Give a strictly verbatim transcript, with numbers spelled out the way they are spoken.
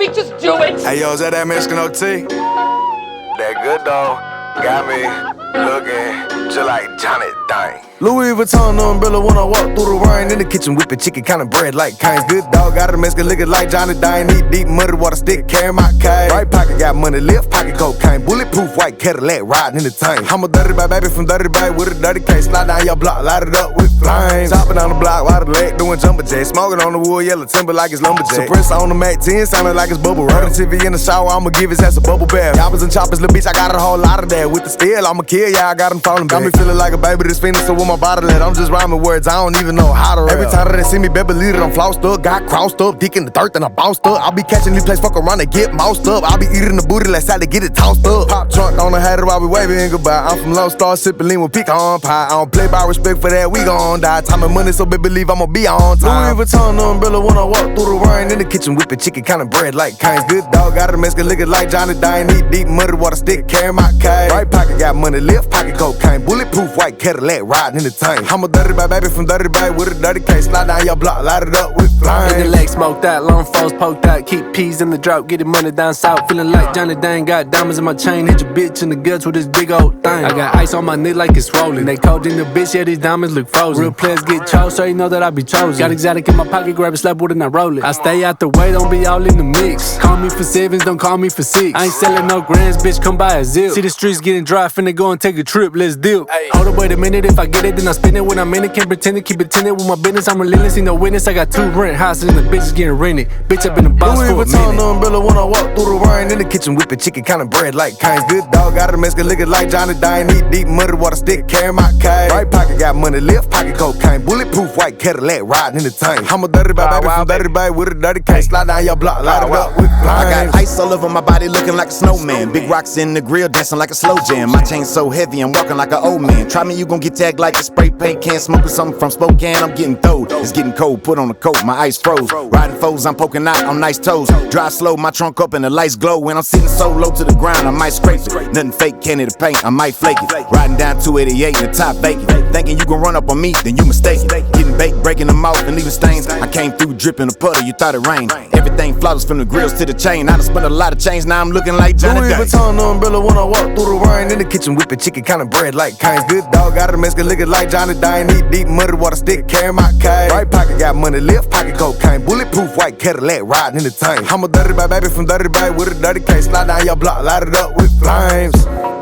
me just do it. Hey yo, is that that Mexican O T? That good though. Got me looking just like Johnny Dang. Louis Vuitton umbrella when I walk through the rain. In the kitchen whipping chicken, kinda bread like Cane's. Good dog, got a Mexican looking like Johnny Dang. Eat deep muddy water stick, carry my cane. Right pocket got money, left pocket cocaine. Bulletproof white Cadillac riding in the tank. I'm a dirty bag baby from dirty bag with a dirty case. Slide down your block, light it up with flames. Hopping on the block, while the leg doing jumper jacks. Smoking on the wood, yellow timber like it's lumberjack. Suppressor on the Mac ten, sounding like it's bubble wrap. T V in the shower, I'ma give his ass a bubble bath. Choppers and choppers, little bitch, I got a whole lot of that. With the steel, I'ma kill ya, I got him falling back. Got me feeling like a baby that's fiending, so with my bottle at, I'm just rhyming words, I don't even know how to rap. Every time that they see me, better believe it, I'm flossed up. Got crossed up, dick in the dirt, then I bounced up. I'll be catching these plays, fuck around and get moused up. I'll be eating the booty like side to get it tossed up. Pop trunk on the hat while we waving goodbye. I'm from Lone Star, sipping lean with pecan pie. I don't play by respect for that, we gon' die. Time and money, so better believe I'ma be on time. Louis Vuitton umbrella when I walk through the rain. In the kitchen whipping chicken, kinda bread like Cane's. Good dog, got a Mexican looking like Johnny Dang. Eat deep muddy water stick, carry my cane. Right pocket got money, left pocket cocaine. Bulletproof white Cadillac riding in the tank. I'm a dirty bag baby from dirty bag with a dirty case. Slide down your block, light it up with flames. Get the legs smoked out, long foes poked out. Keep peas in the drought, get the money down south. Feeling like Johnny Dang, got diamonds in my chain. Hit your bitch in the guts with this big old thing. I got ice on my neck like it's swollen. They cold in the bitch, yeah, these diamonds look frozen. Real players get chose, so you know that I be chosen. Got exotic in my pocket, grab a slap with it and I roll it. I stay out the way, don't be all in the mix. Call me for sevens, don't call me for six. I ain't selling no grands, bitch, come buy a zip. See the streets getting dry, finna go and take a trip, let's deal. Hold up, wait a minute, if I get it, then I spend it. When I'm in it, can't pretend it, keep it tended with my business. I'm relentless, ain't no witness. I got two rent houses and the bitch is getting rented. Bitch, I been a boss Louis for a Vuitton minute. umbrella when I walk through the rain. In the kitchen whipping chicken, kinda bread like Cane's. Good dog, got a Mexican looking like Johnny Dang. Eat deep muddy water stick, carry my cane. Right pocket got money, left pocket cocaine. Bulletproof white Cadillac riding in the tank. I'm a dirty bag baby from dirty bag with a dirty case. Slide down your block, light it up with flames. I got ice all over my body looking like a snowman. Big rocks in the grill dancing like a slow jam. My chain so heavy I'm walking like an old man. Try me, you gon' get tagged like a spray paint can. Smoking something from Spokane, I'm getting throwed. It's getting cold, put on a coat, my ice froze. Riding foes, I'm poking out on nice toes. Drive slow, my trunk up and the lights glow. When I'm sitting so low to the ground, I might scrape it. Nothing fake, candy to paint, I might flake it. Riding down two eighty-eight in the top vacant. Thinking you gon' run up on me, then you mistaken. Getting baked, breaking them off and leaving stains. I came through dripping a puddle, you thought it rained. Everything flawless from the grills to the chain. I done spent a lot of change, now I'm looking like Johnny Louis Dang. Vuitton umbrella when I walk through the rain. In the kitchen whipping chicken, kinda bread like Cane's. Good dog, got a Mexican looking like Johnny Dang. Eat deep muddy water stick, carry my cane. Right pocket got money, left pocket cocaine. Bulletproof white Cadillac riding in the tank. I'm a dirty bag baby from dirty bag with a dirty case. Slide down your block, light it up with flames.